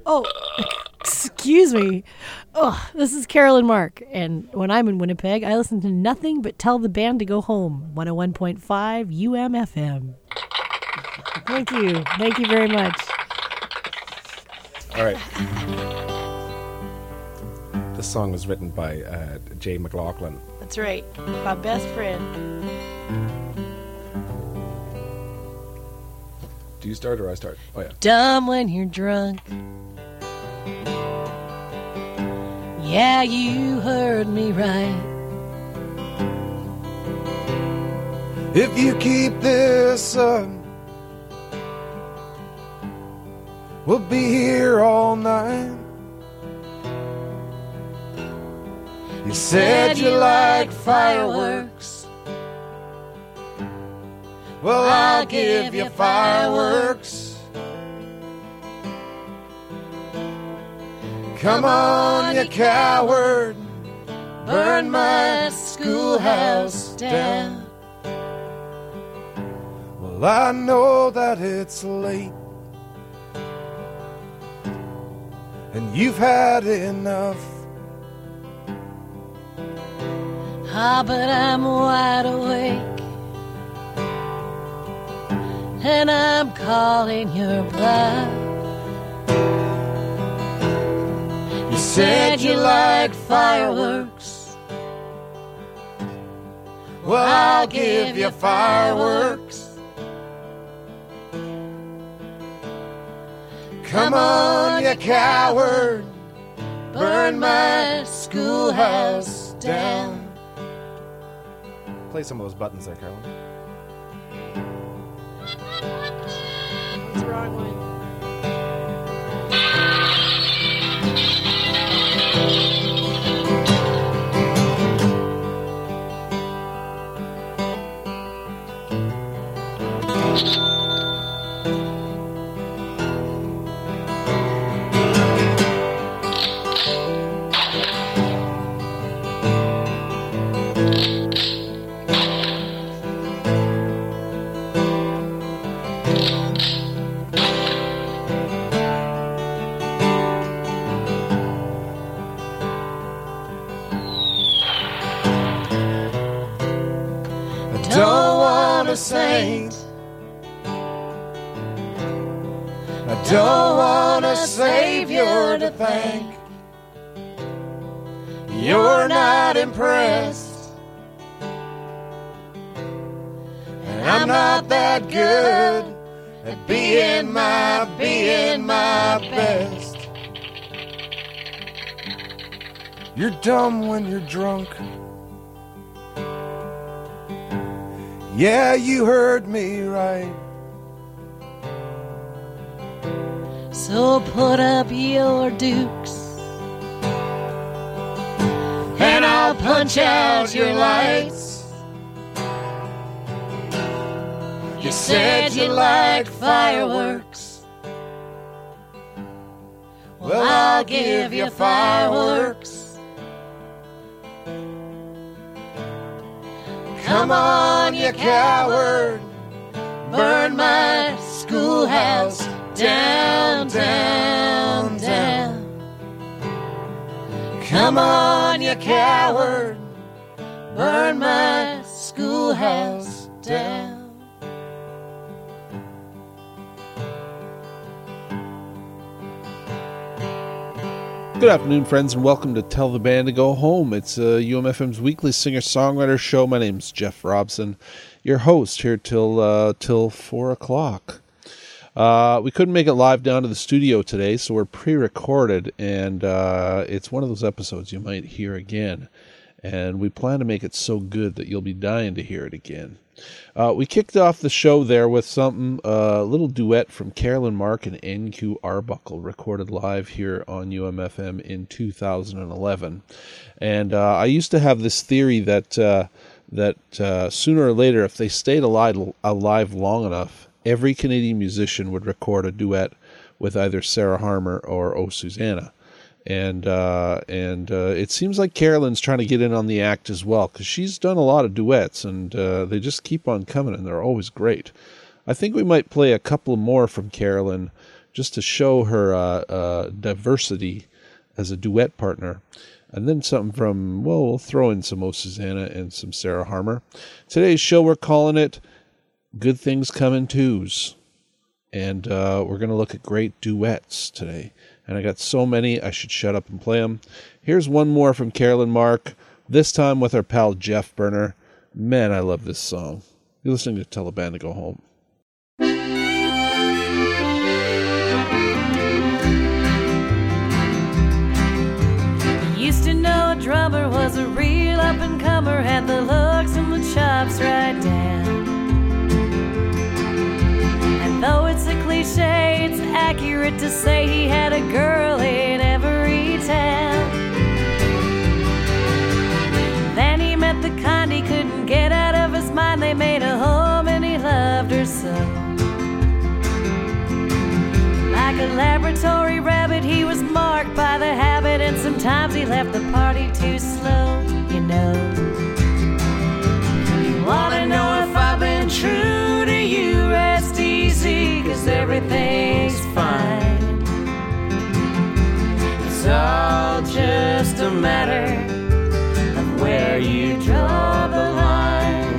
Oh, excuse me. Oh, this is Carolyn Mark, and when I'm in Winnipeg, I listen to nothing but Tell the Band to Go Home, 101.5 UMFM. Thank you. Thank you very much. All right. This song was written by Jay McLaughlin. That's right. My best friend. Do you start or I start? Oh, yeah. Dumb when you're drunk. Yeah, you heard me right. If you keep this up, we'll be here all night. You said you like fireworks. Well, I'll give you fireworks. Come on, you coward, burn my schoolhouse down. Well, I know that it's late, and you've had enough. Ah, but I'm wide awake, and I'm calling your bluff. You said you like fireworks. Well, I'll give you fireworks. Come on, you coward, burn my schoolhouse down. Play some of those buttons there, Carolyn. What's the wrong one? Saint, I don't want a savior to thank. You're not impressed, and I'm not that good at being my best. You're dumb when you're drunk. Yeah, you heard me right. So put up your dukes, and I'll punch out your lights. You said you like fireworks. Well, I'll give you fireworks. Come on, you coward, burn my schoolhouse down, down, down. Come on, you coward, burn my schoolhouse down. Good afternoon, friends, and welcome to Tell the Band to Go Home. It's UMFM's weekly singer-songwriter show. My name's Jeff Robson, your host here till 4 o'clock. We couldn't make it live down to the studio today, so we're pre-recorded, and it's one of those episodes you might hear again. And we plan to make it so good that you'll be dying to hear it again. We kicked off the show there with something, a little duet from Carolyn Mark and NQ Arbuckle, recorded live here on UMFM in 2011. And I used to have this theory that sooner or later, if they stayed alive long enough, every Canadian musician would record a duet with either Sarah Harmer or Oh Susanna. And it seems like Carolyn's trying to get in on the act as well, because she's done a lot of duets, and they just keep on coming, and they're always great. I think we might play a couple more from Carolyn just to show her diversity as a duet partner. And then something from, well, we'll throw in some O Susanna and some Sarah Harmer. Today's show, we're calling it Good Things Come in Twos. And we're going to look at great duets today. And I got so many, I should shut up and play them. Here's one more from Carolyn Mark, this time with our pal Jeff Burner. Man, I love this song. You're listening to Tell the Band to Go Home. Used to know a drummer was a real up-and-comer, had the looks and the chops right down. And though it's a cliche, it's accurate to say he had a girl in every town. Then he met the kind he couldn't get out of his mind. They made a home and he loved her so. Like a laboratory rabbit, he was marked by the habit, and sometimes he left the party too slow, you know. You wanna know if I've been true to you? Rest easy, 'cause everything's fine. It's all just a matter of where you draw the line.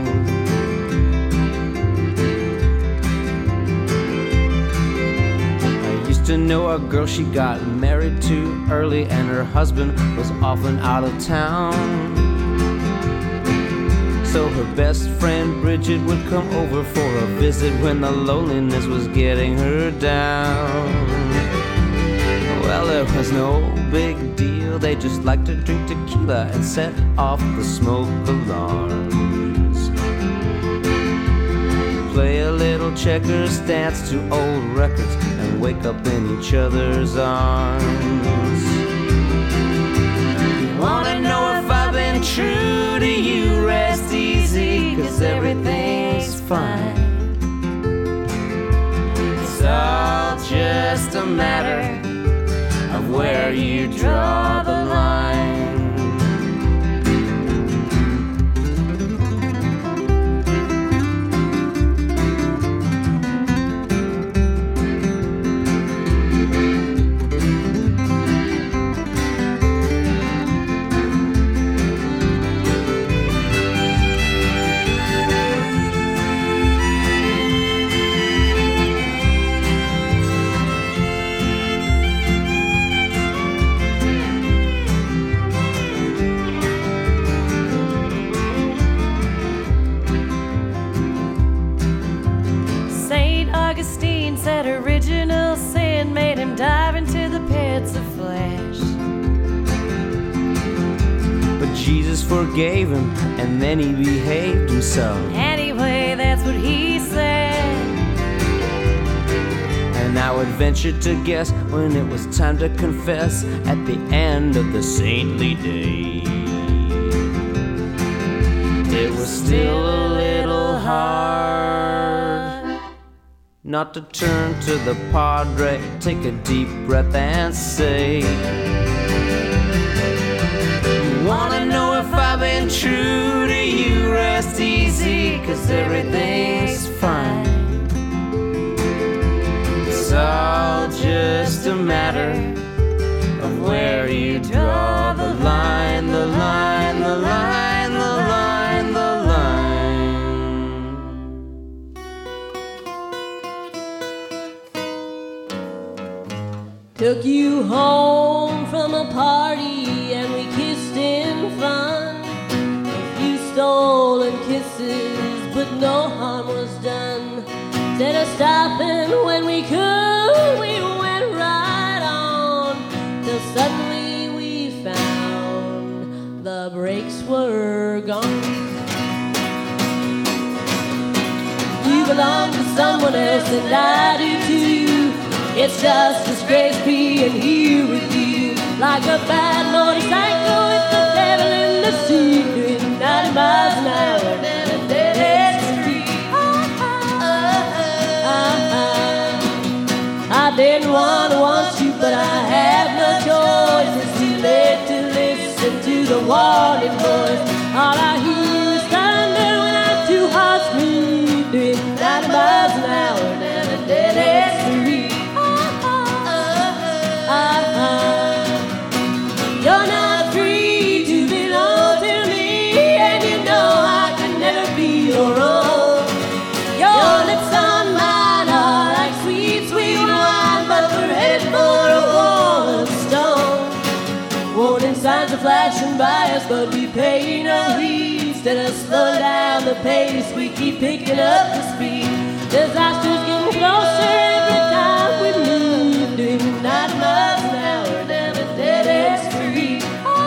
To know a girl she got married too early, and her husband was often out of town. So her best friend Bridget would come over for a visit when the loneliness was getting her down. Well, it was no big deal, they just liked to drink tequila and set off the smoke alarms. Play a little checkers, dance to old records, and wake up in each other's arms. You wanna know if I've been true to you? Rest easy, 'cause everything's fine. It's all just a matter of where you draw the line. Original sin made him dive into the pits of flesh. But Jesus forgave him, and then he behaved himself. Anyway, that's what he said. And I would venture to guess when it was time to confess at the end of the saintly day, it was still a little hard not to turn to the Padre, take a deep breath and say, you wanna know if I've been true to you? Rest easy, 'cause everything's fine. It's all just a matter of where you draw the line, the line, the line, the line, the line. Took you home from a party and we kissed in fun. A few stolen kisses, but no harm was done. Instead of stopping when we could, we went right on, till suddenly we found the brakes were gone. You belong to someone else and I do too. It's just as great being here with you, like a bad motorcycle with the devil in the seat, doing 90 miles an hour down a dead street. I didn't want you, but I have no choice. It's too late to listen to the warning voice. All I hear is thunder when our two hearts meet, doing 90 miles an hour down a dead street. flashing by us, but we pay no heed. Instead of slowing down the pace, we keep picking up the speed. Disaster's getting closer every time we move, doing 90 miles an hour down a dead-end street.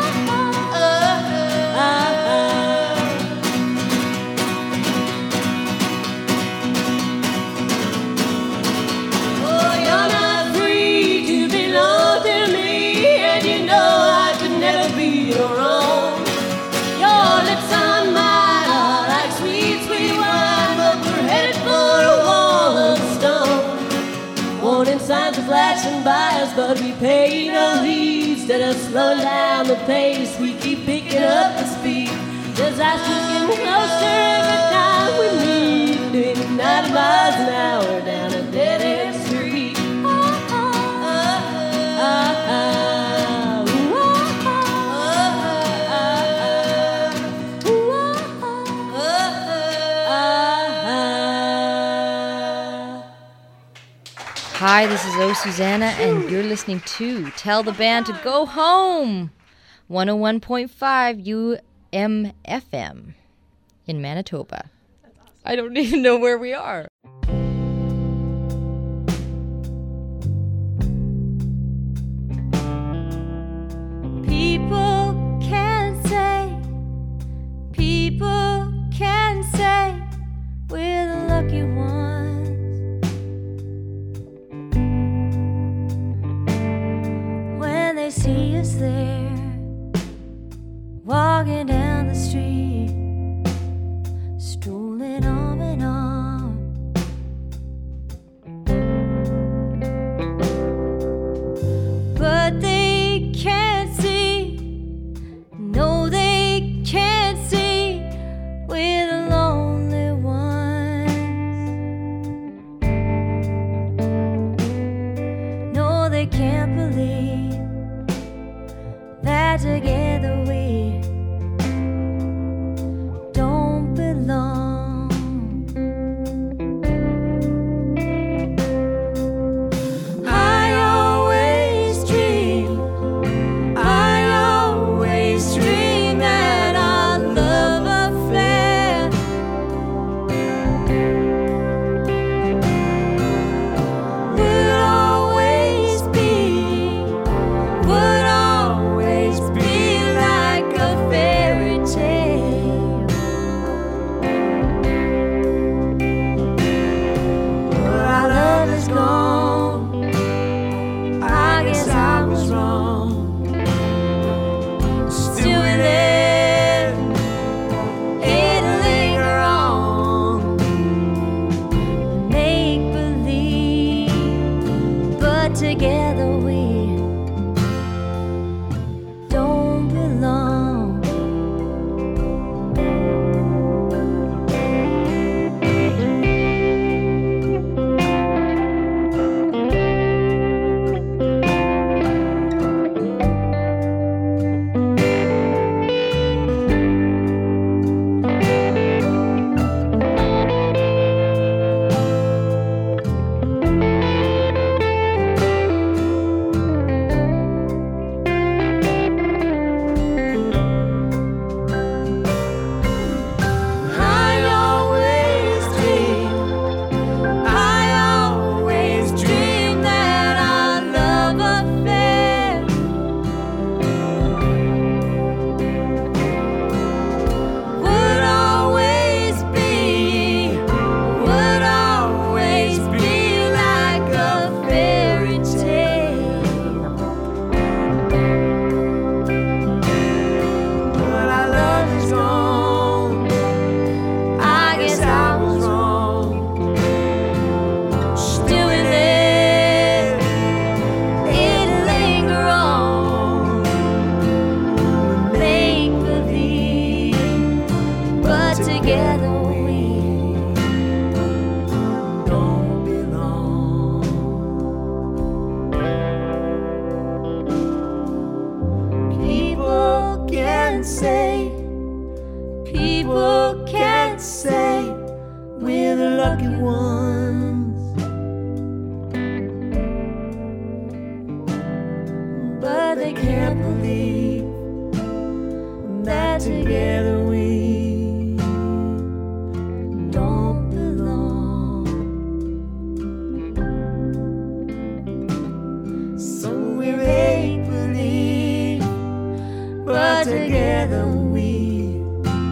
Oh, you're not free to belong to me, and you know I could never be your own. Your lips on mine are like sweet, sweet wine, but we're headed for a wall of stone. Warning signs are flashing by us, but we pay no heed. Instead of slowing down the pace, we keep picking up the speed. Disaster's getting closer every time we meet, doing 90 miles an hour down a dead-end street. Hi, this is O Susanna, and you're listening to Tell the Band to Go Home, 101.5 UMFM in Manitoba. I don't even know where we are. People can say we're the lucky ones. When they see us there, walking down the street, strolling arm in arm. But they can't see, no, they can't see we're the lonely ones. No, they can't believe that together we don't belong. I always dream that our love affair would always be like a fairy tale. But our love is gone. I guess I was wrong. Still in there, it'll linger on. Make believe, but together we don't belong. together we don't belong. So we make believe, but together we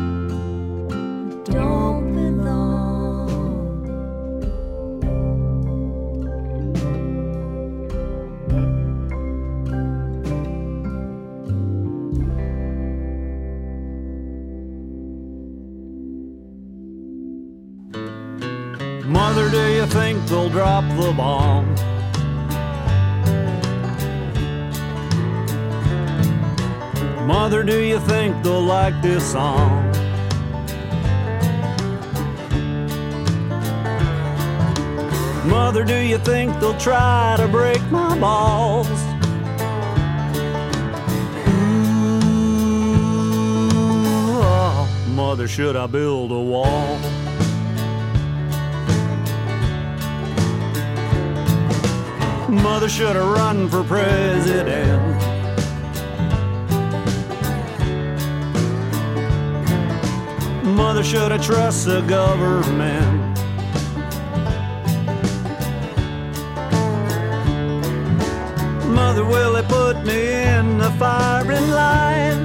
don't belong. Mother, do you think they'll drop the bomb? Mother, do you think they'll like this song? Mother, do you think they'll try to break my balls? Ooh, oh, Mother, should I build a wall? Mother, should I run for president? Mother, should I trust the government? Mother, will they put me in the firing line?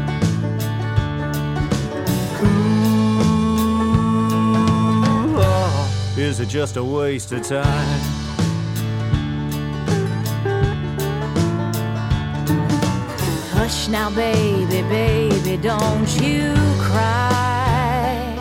Ooh, oh, is it just a waste of time? Hush now, baby, baby, don't you cry.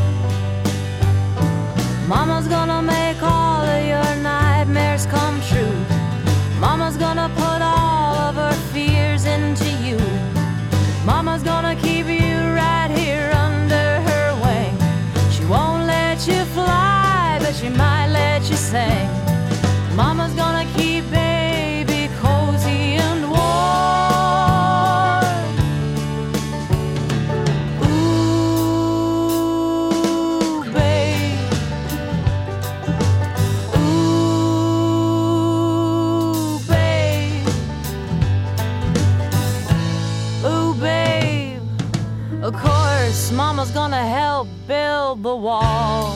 Mama's gonna make all of your nightmares come true. Mama's gonna put all of her fears into you. Mama's gonna keep you right here under her wing. She won't let you fly, but she might let you sing. Mama's gonna keep baby cozy and warm. Ooh, babe. Ooh, babe. Ooh, babe. Of course, Mama's gonna help build the wall.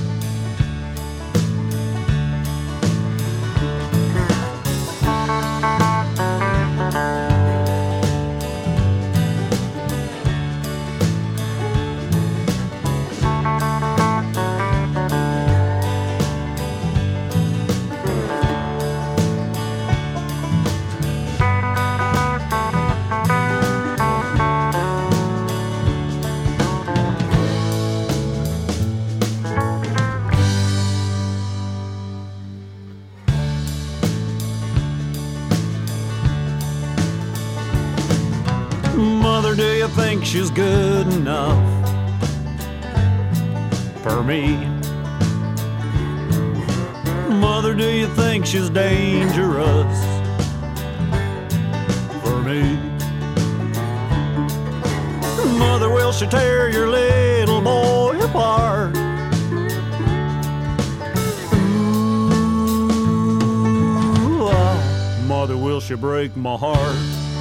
Mother, do you think she's good enough for me? Mother, do you think she's dangerous for me? Mother, will she tear your little boy apart? Ooh, oh, Mother, will she break my heart?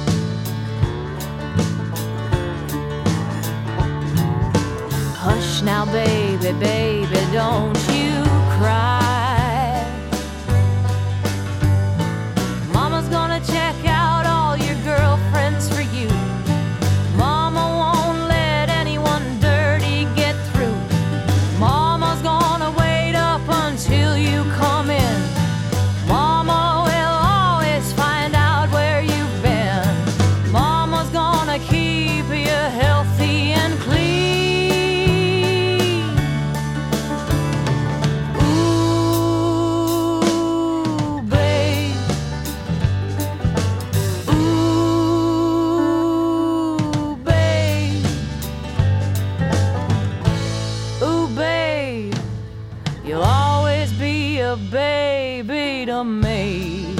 Hush now, baby, baby, don't you cry. Mama's gonna check out all your girlfriends for you. Mama won't let anyone dirty get through. Mama's gonna wait up until you come in. Mama will always find out where you've been. Mama's gonna keep you healthy and clean. A baby to me.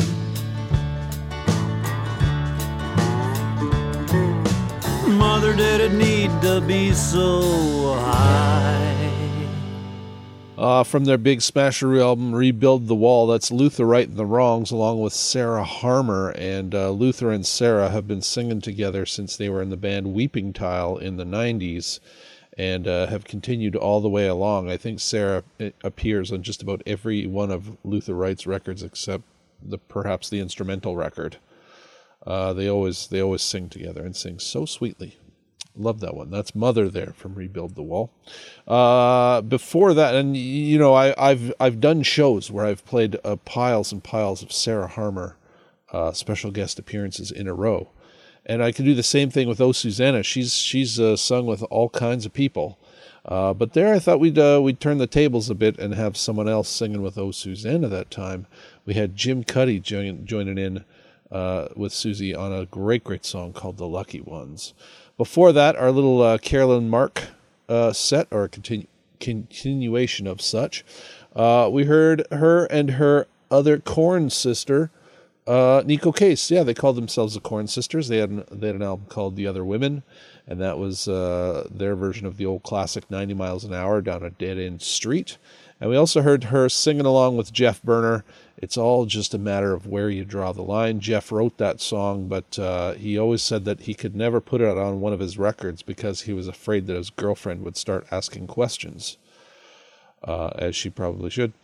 Mother, did it need to be so high? from their big smasher album Rebuild the Wall. That's Luther Right and the Wrongs, along with Sarah Harmer. And Luther and Sarah have been singing together since they were in the band Weeping Tile in the 90s, and have continued all the way along. I think Sarah appears on just about every one of Luther Wright's records except perhaps the instrumental record. They always sing together and sing so sweetly. Love that one. That's Mother there from Rebuild the Wall. Before that, and you know, I've done shows where I've played piles and piles of Sarah Harmer special guest appearances in a row, and I can do the same thing with Oh Susanna. She's sung with all kinds of people, but there I thought we'd turn the tables a bit and have someone else singing with Oh Susanna that time. We had Jim Cuddy joining in with Susie on a great song called The Lucky Ones. Before that, our little Carolyn Mark set, or continuation of such, we heard her and her other Korn sister, Nico Case. Yeah, they called themselves the Korn Sisters. They had an album called The Other Women, and that was their version of the old classic 90 Miles an Hour Down a Dead-End Street. And we also heard her singing along with Jeff Berner. It's all just a matter of where you draw the line. Jeff wrote that song, but he always said that he could never put it on one of his records because he was afraid that his girlfriend would start asking questions, as she probably should.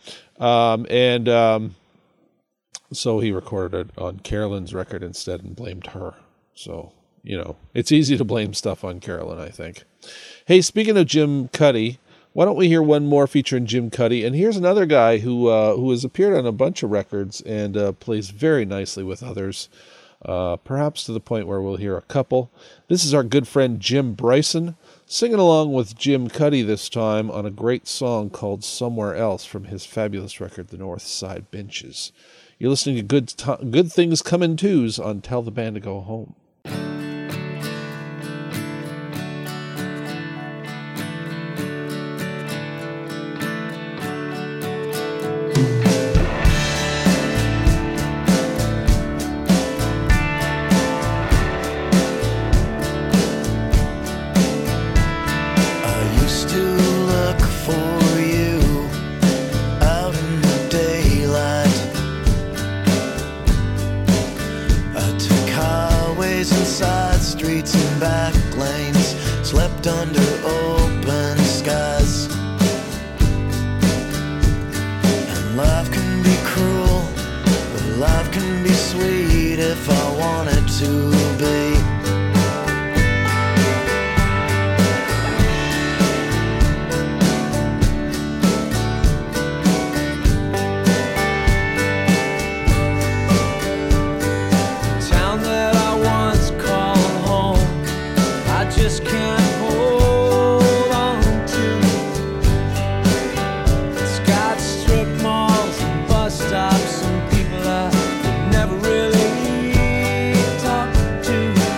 So he recorded it on Carolyn's record instead and blamed her. So, you know, it's easy to blame stuff on Carolyn, I think. Hey, speaking of Jim Cuddy, why don't we hear one more featuring Jim Cuddy? And here's another guy who has appeared on a bunch of records and plays very nicely with others, perhaps to the point where we'll hear a couple. This is our good friend Jim Bryson, singing along with Jim Cuddy this time on a great song called Somewhere Else from his fabulous record, The North Side Benches. You're listening to Good Things Come in Twos on Tell the Band to Go Home. Stops and people I never really talked to.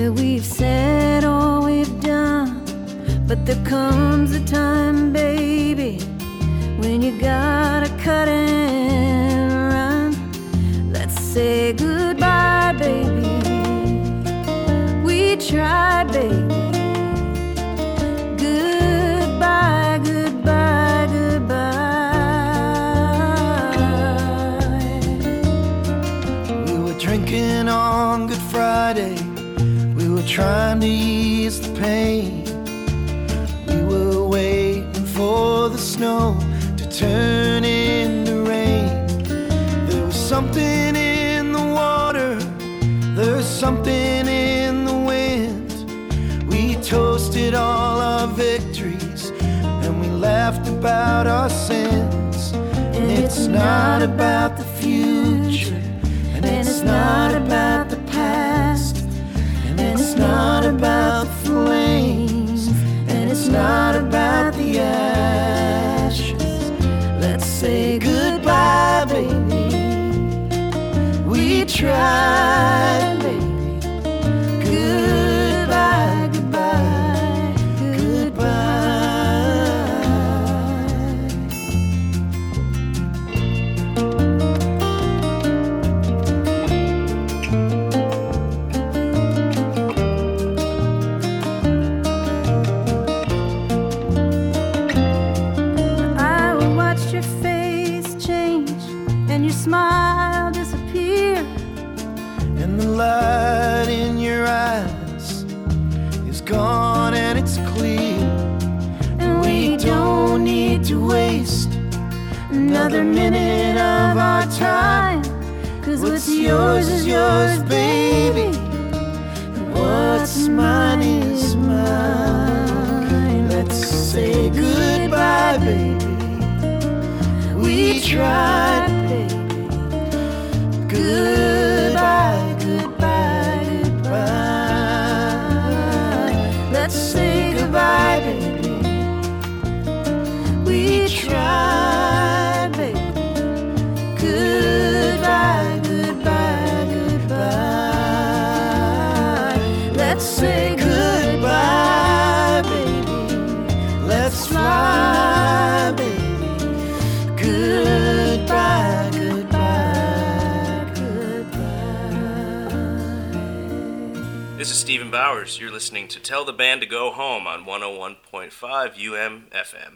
that we've said all we've done. But there comes a time, baby, when you gotta cut and run. Let's say goodbye, baby. We tried, baby. Goodbye, goodbye, goodbye. We were drinking on Good Friday. We were trying to ease the pain. We were waiting for the snow to turn into rain. There was something in the water, there's something in the wind. We toasted all our victories and we laughed about our sins. And it's not about the future, and it's not about the past, and it's not about the flames, and it's not about the ashes. Let's say goodbye, baby. We tried, baby. Goodbye, goodbye, goodbye. I watched your face change and your smile disappear. And the light in your eyes is gone and it's clear. And we don't need to waste another minute of our time. 'Cause what's yours is yours, baby, and what's mine is mine. Let's say goodbye, baby. We tried, baby. Goodbye, goodbye, goodbye. Let's say goodbye, baby. We tried, baby. Goodbye, goodbye, goodbye. Let's say goodbye, baby. Let's fly, baby. Goodbye, goodbye, goodbye. This is Stephen Bowers. You're listening to Tell the Band to Go Home on 101.5 UM-FM.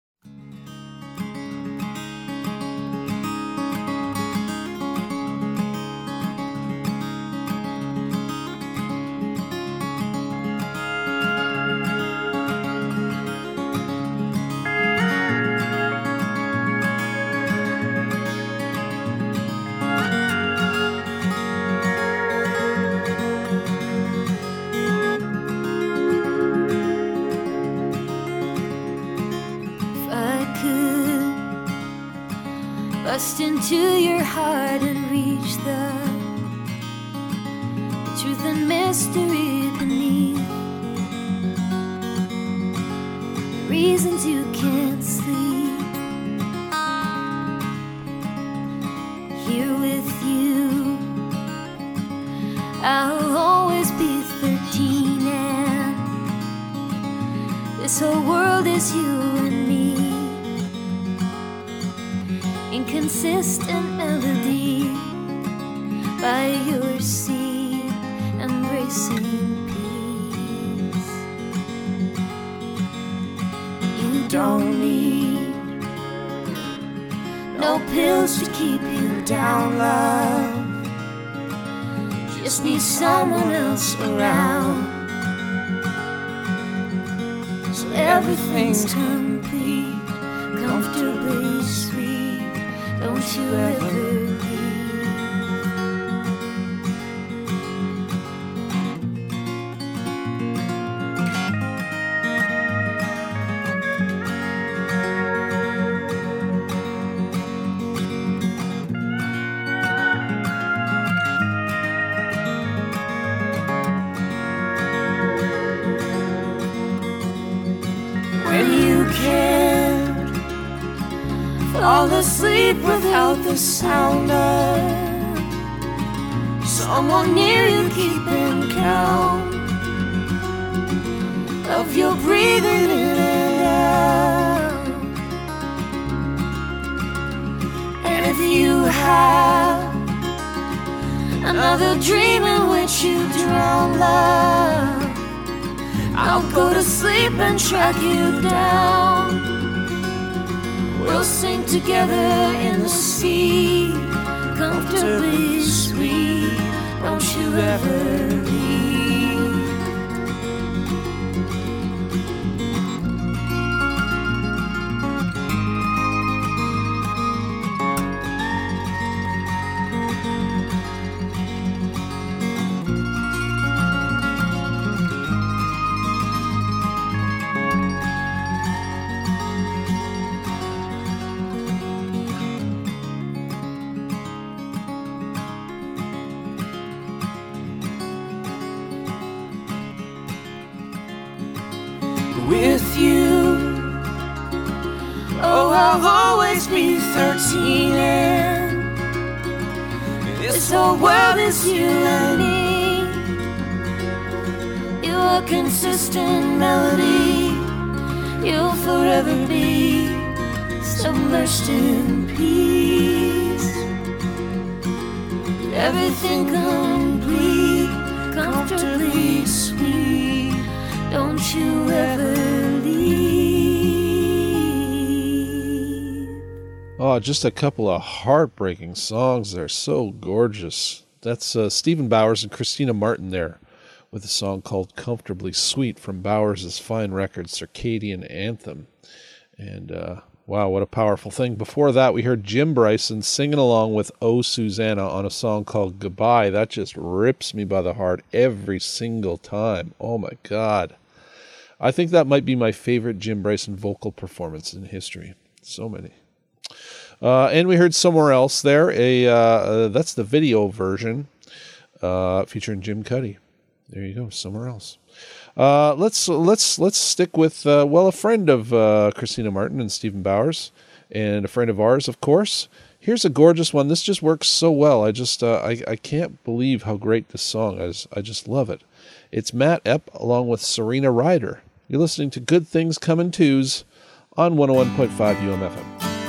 Bust into your heart and reach the truth and mystery beneath. Reasons you can't sleep. Here with you, I'll always be 13, and this whole world is you and me. Inconsistent melody by your sea, embracing peace. You don't need no pills to keep you down, love. Just need someone else around, so everything's complete, comfortably sweet. Don't you ever leave. When you can't fall asleep without the sound of someone near you keeping count. breathing in and out. And if you have another dream in which you drown love, I'll go to sleep and track you down. We'll sink together in the sea, comfortably sweet. Don't you ever leave. With you, oh, I'll always be 13, and this whole world is you and me. You're a consistent melody, you'll forever be submerged in peace. Everything complete, comfortably sweet. Don't you ever leave. Oh, just a couple of heartbreaking songs. They're so gorgeous. That's Stephen Bowers and Christina Martin there with a song called Comfortably Sweet from Bowers' fine record, Circadian Anthem. And wow, what a powerful thing. Before that, we heard Jim Bryson singing along with Oh Susanna on a song called Goodbye. That just rips me by the heart every single time. Oh my God. I think that might be my favorite Jim Bryson vocal performance in history. So many. And we heard Somewhere Else there. That's the video version featuring Jim Cuddy. There you go, Somewhere Else. Let's stick with a friend of Christina Martin and Stephen Bowers, and a friend of ours, of course. Here's a gorgeous one. This just works so well. I can't believe how great this song is. I just love it. It's Matt Epp along with Serena Ryder. You're listening to Good Things Come in Twos on 101.5 UMFM.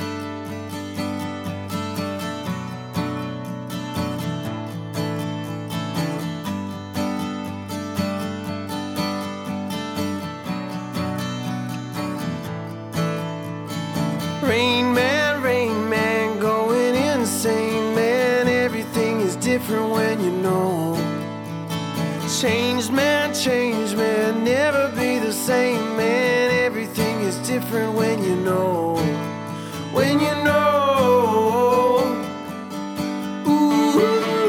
Rain man, going insane, man. Everything is different when you know. Changed man, never be the same, man. Everything is different when you know. When you know. Ooh,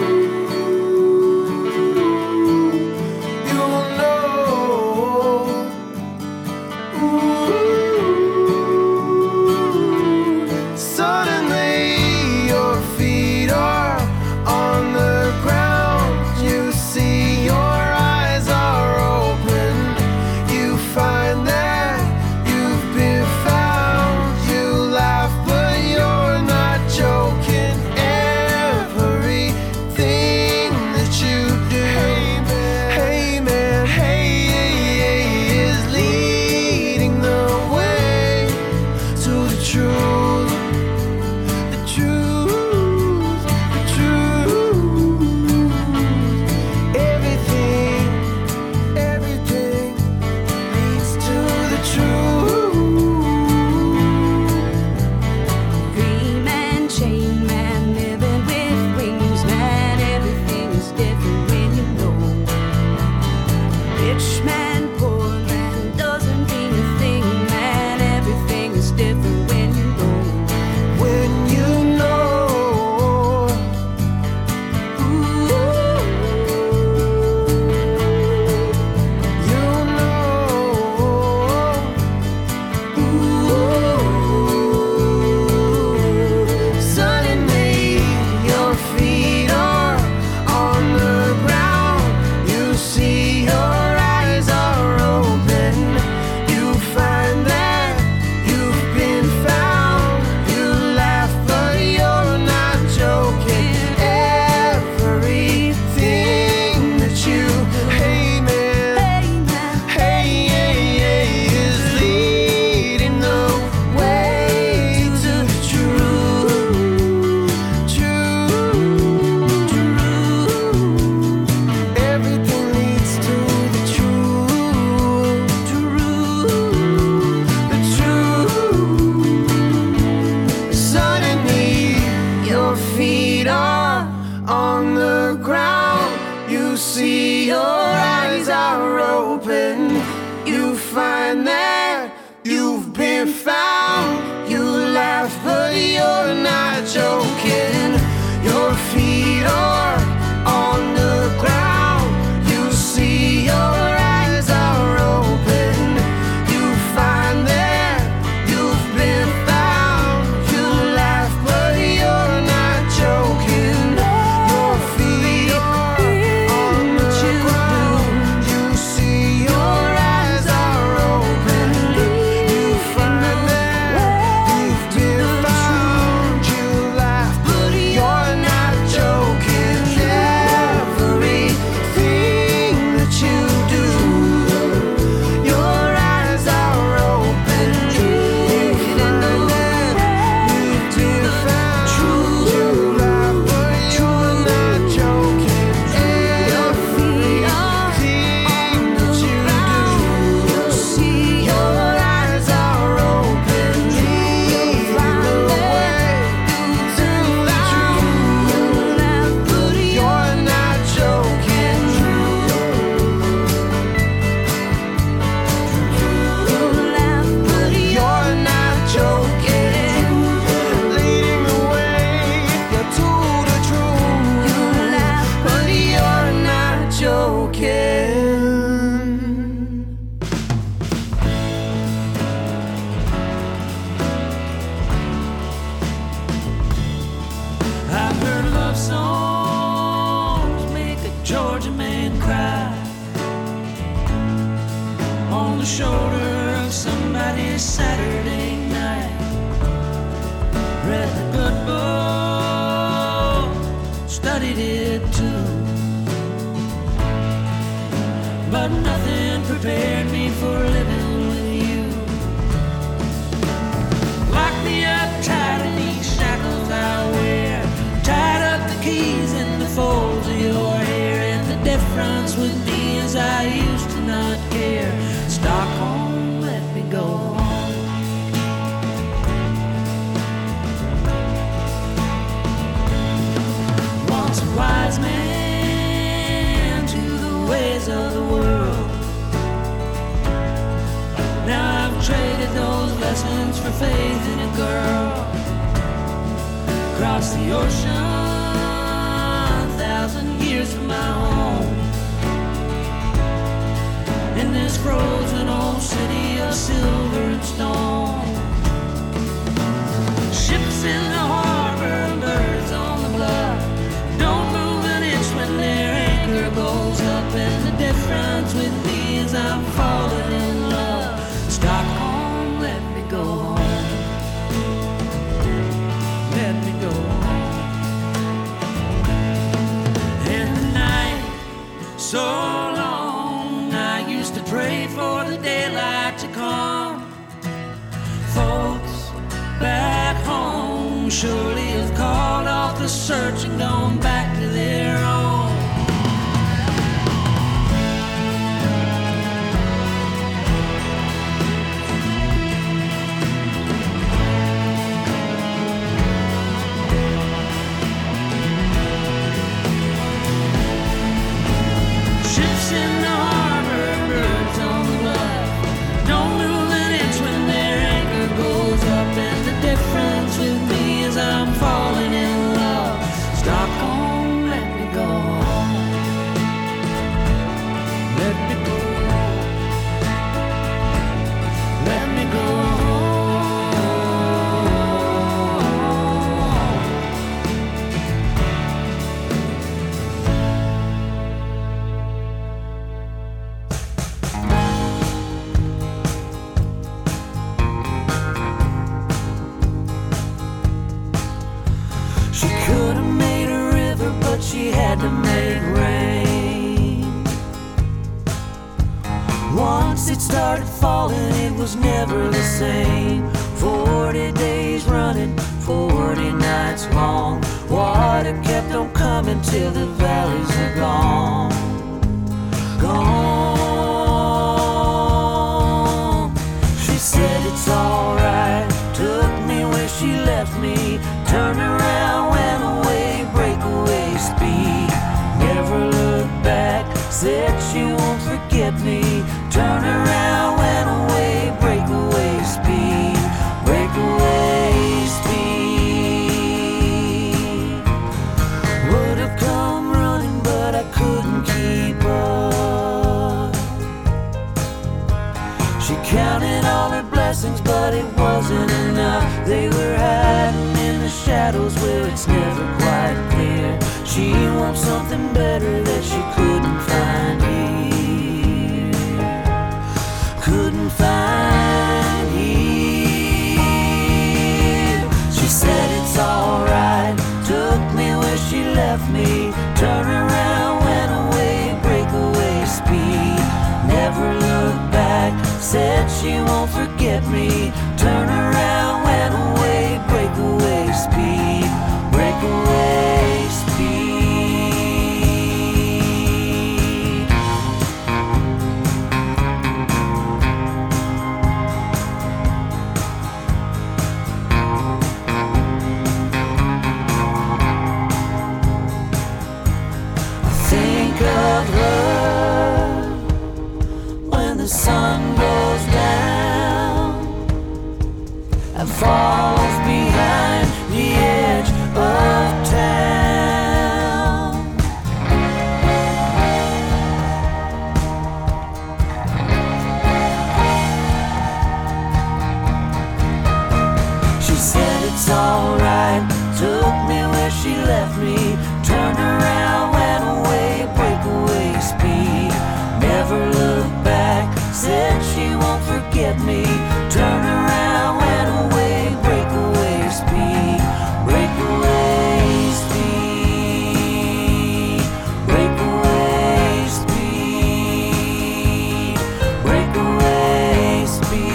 you'll know. Ooh, suddenly your feet are on the ground. You see your eyes are open. You find that you've been found. You laugh but you're the shoulder of somebody's Saturday night. Read the good book, studied it too, but nothing prepared me for living with you. Lock me up tight in these shackles I wear, tied up the keys in the folds of your hair, and the difference with me is I used to not care. Stockholm, let me go home. Once a wise man to the ways of the world, now I've traded those lessons for faith in a girl. Across the ocean, 1,000 years from my home, in this frozen old city of silver and stone. Ships in the harbor and birds on the bluff don't move an inch when their anchor goes up, and the difference with me is I'm falling in love. Stockholm, let me go home. Let me go home. And the night, so long, I used to pray for the daylight to come. Folks back home surely have called off the search and gone back to their own. Ships in the harbor, birds on the bluff don't move an inch when their anchor goes up, and the difference with me is I'm falling in love. Stockholm, let me go home. Let me go home. Let me go home. She could have made a river, but she had to make rain. Once it started falling, it was never the same. 40 days running, 40 nights long. Water kept on coming till the valleys were gone. Gone. She said it's alright, took me where she left me, turned around, went away, breakaway speed. Never looked back, said she won't forget me. Turn around, went away, breakaway speed. Breakaway speed. Would have come running, but I couldn't keep up. She counted all her blessings, but it wasn't enough. They were hiding in the shadows where it's never quite clear. She wants something better that she couldn't find here. Couldn't find here. She said it's alright, took me where she left me. Turn around, went away, breakaway speed. Never looked back, said she won't forget me. Turn around, went away, breakaway speed. Breakaway speed. I think of her when the sun goes down and falls behind the edge of town. She said it's alright, took me where she left me. Turned around, went away, breakaway speed. Never looked back, said she get me. Turn around, went away, breakaway speed, breakaway speed, breakaway speed, breakaway speed.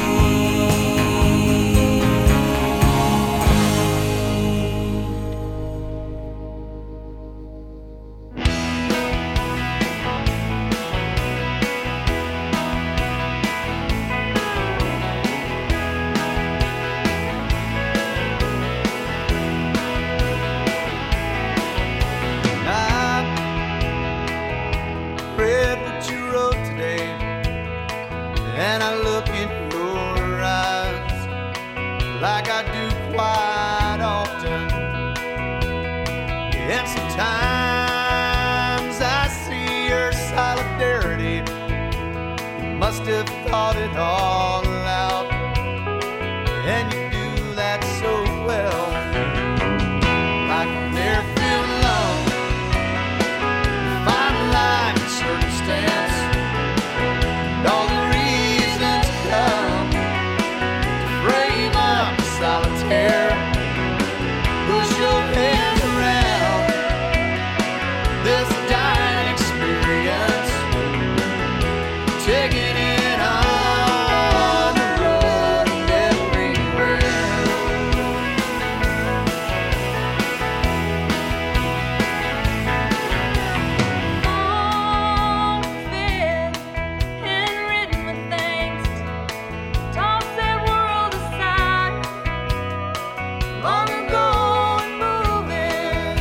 Read what you wrote today, and I look in your eyes like I do quite often. And sometimes I see your solidarity. You must have thought it all out, and you do that so well. Like they're feeling alone, find life in circumstance, and all the reasons come to frame up solitaire. Push your hands around this dying experience, taking it on the road and everywhere. All fit, handwritten with thanks. Toss that world aside. Long ago and moving.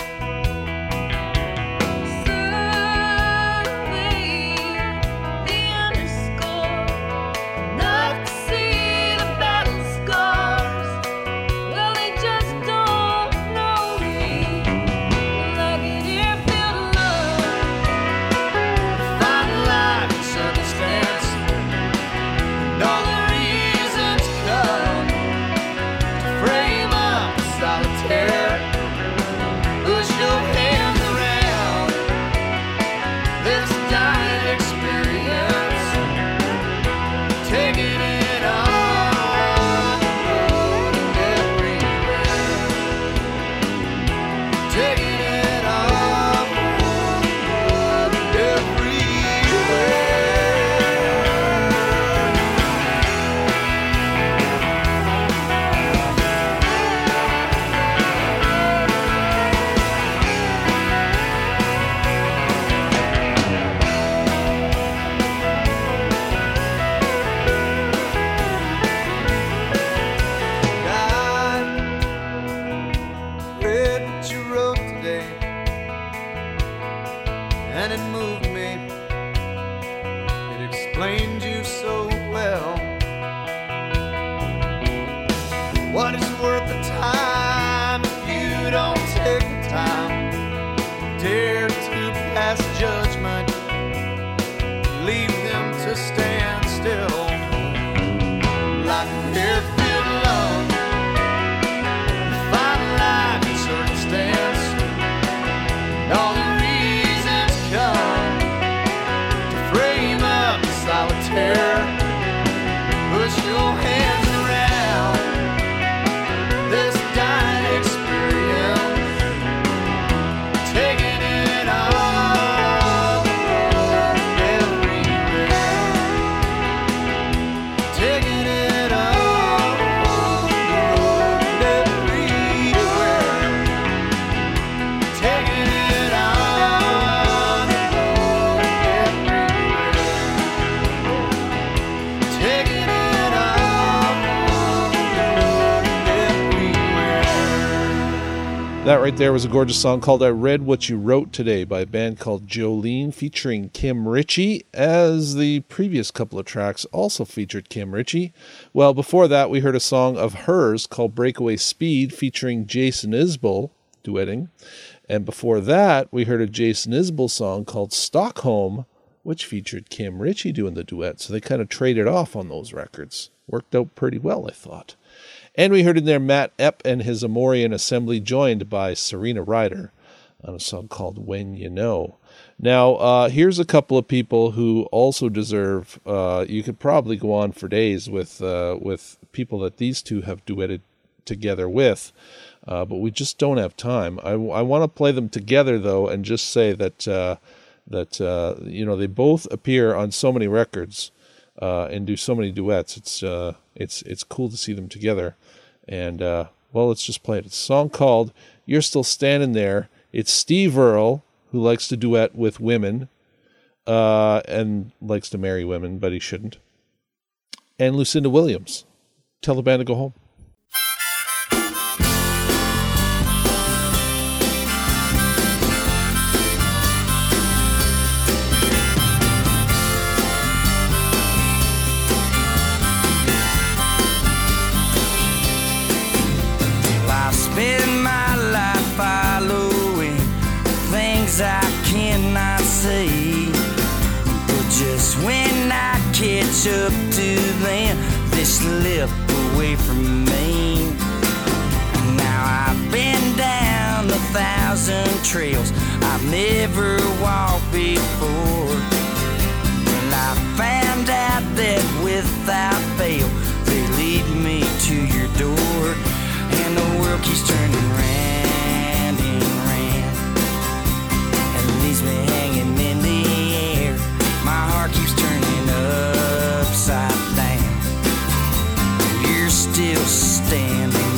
Survey the underscore. Enough to see the battle scars. Well, they just don't know me. Like an airfield alone. Find life in circumstance, and all the reasons come to frame up solitaire. Push your hands around this dying experience, taking it on the road and everywhere, taking it on the road and everywhere. I read what you wrote today, and it moved me. It explained you so well. What is worth the time if you don't take the time? Dare to pass judgment, leave them to stand still. Like an airfield alone, find life in circumstance, and all the reasons come to frame up solitaire. Push your hands around this dying experience, taking it on the road and everywhere, taking it on the road and everywhere, taking it on the road and everywhere, taking it on the road and everywhere. That right there was a gorgeous song called I Read What You Wrote Today by a band called Jolene featuring Kim Ritchie, as the previous couple of tracks also featured Kim Ritchie. Well, before that, we heard a song of hers called Breakaway Speed featuring Jason Isbell duetting. And before that, we heard a Jason Isbell song called Stockholm, which featured Kim Ritchie doing the duet. So they kind of traded off on those records. Worked out pretty well, I thought. And we heard in there Matt Epp and his Amorian Assembly joined by Serena Ryder on a song called When You Know. Now, here's a couple of people who also deserve. You could probably go on for days with people that these two have duetted together with, but we just don't have time. I want to play them together though, and just say that they both appear on so many records and do so many duets. It's cool to see them together, and let's just play it. It's a song called "You're Still Standing There." It's Steve Earle, who likes to duet with women, and likes to marry women, but he shouldn't. And Lucinda Williams. Tell the band to go home. I spend my life following things I cannot say, but just when I catch up to them, they slip away from me. Now I've been down 1,000 trails I've never walked before, and I found out that without fail they lead me to your door, and the world keeps turning round and round and leaves me hanging in the air. My heart keeps turning upside down. You're still standing there.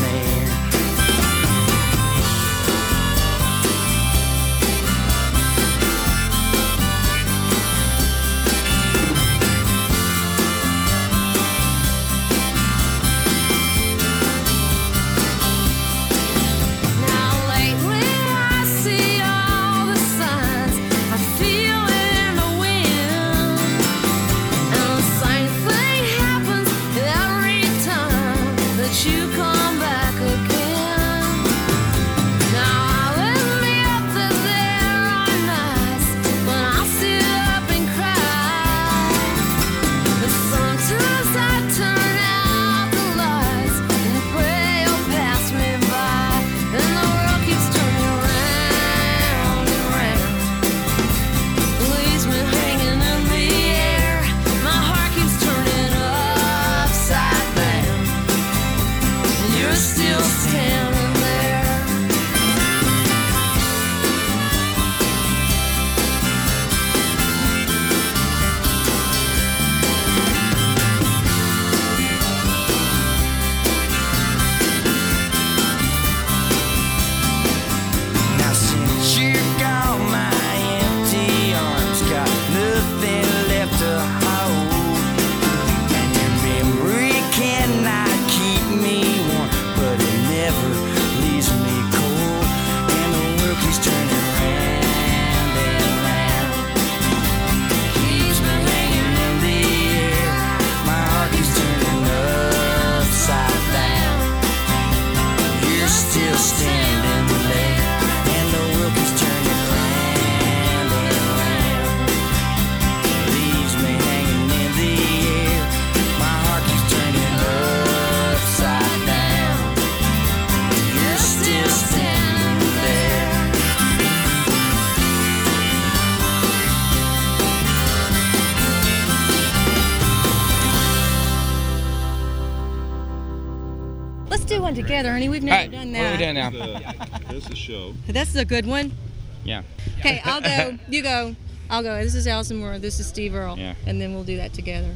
Together, honey. We've never done that. What are we doing now? This is the show. This is a good one. Yeah. Okay, I'll go. You go. I'll go. This is Allison Moore. This is Steve Earle. Yeah. And then we'll do that together.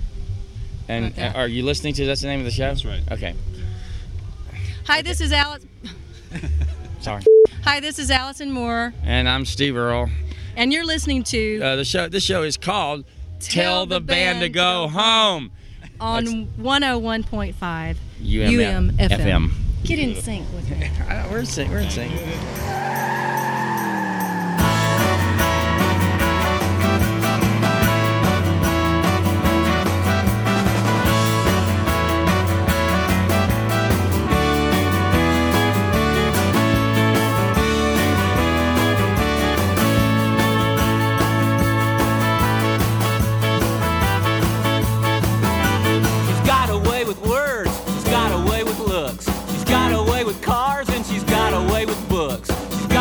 And are you listening to? That's the name of the show? That's right. Okay. Hi, this is Allison. Sorry. Hi, this is Allison Moore. And I'm Steve Earle. And you're listening to the show. This show is called "Tell the Band to Go Home" on 101.5 UMFM. Get in sync with me. We're in sync. We're in sync. She's got away with words. She's got away with looks. She's got away with cars and she's got away with books. She's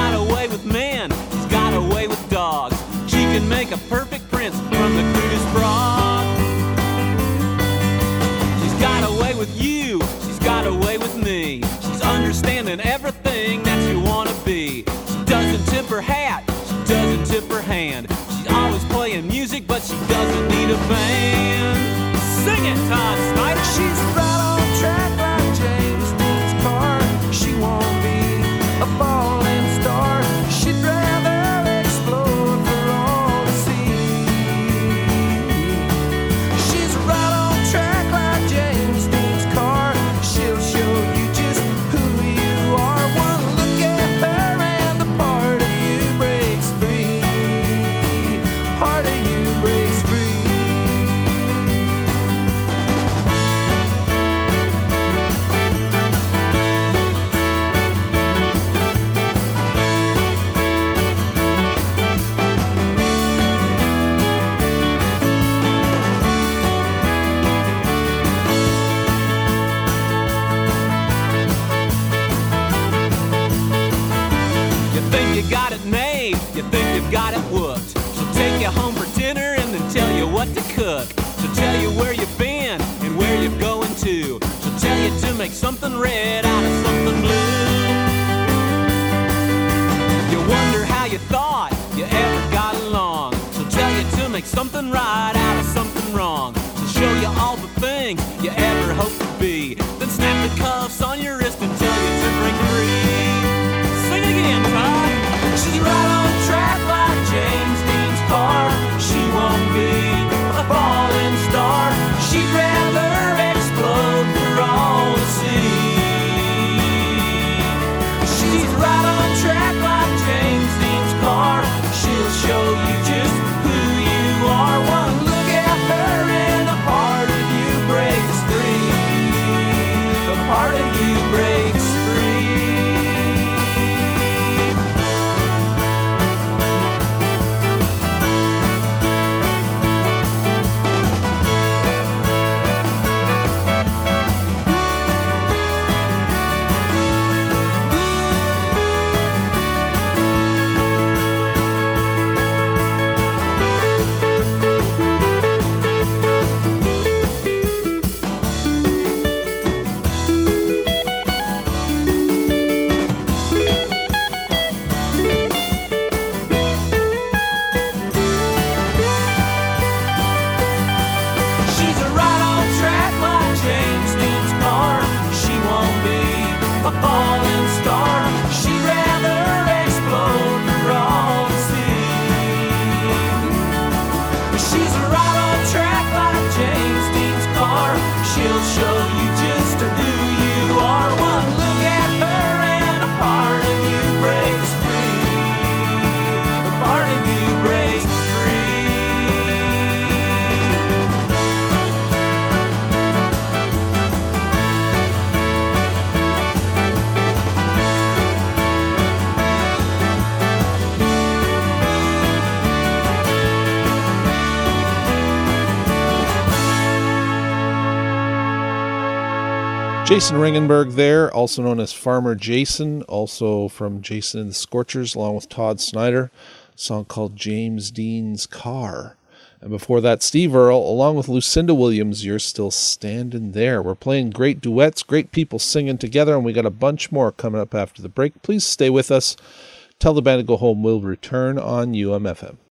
a band. Sing it, Todd Snyder. She's right on track like James Dean's car. She won't be a falling star. She'd rather explode for all to see. She's right on track like James Dean's car. She'll show you just who you are. One look at her and the part of you breaks free. Part of you breaks free. You think you got it made, you think you've got it whooped. She'll take you home for dinner and then tell you what to cook. She'll tell you where you've been and where you're going to. She'll tell you to make something red out of something blue. You wonder how you thought you ever got along. She'll tell you to make something right out of something wrong. She'll show you all the things you ever hoped to be. Then snap the cuffs on your wrist and tell you to break free. Sing it again, Todd. She's right on track like James Dean's car. She won't be a falling star. She'd rather explode for all to see. She's right on track like James Dean's car. She'll show you just who you are. One look at her and a part of you breaks free. A part of you breaks free. She's right on track like James Dean's car. She won't be a falling star. She'd rather explode for all to see. She's right on track like James Dean's car. She'll show you just who you are. One look at her and a part of you breaks free. A part of you breaks free. Jason Ringenberg there, also known as Farmer Jason, also from Jason and the Scorchers, along with Todd Snyder, a song called James Dean's Car. And before that, Steve Earle, along with Lucinda Williams, You're Still Standing There. We're playing great duets, great people singing together, and we got a bunch more coming up after the break. Please stay with us. Tell the Band to Go Home will return on UMFM.